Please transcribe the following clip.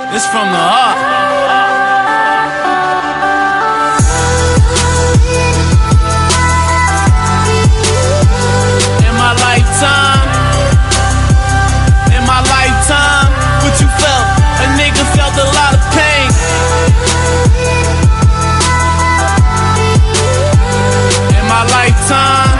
It's from the heart. In my lifetime, what you felt? A nigga felt a lot of pain. In my lifetime.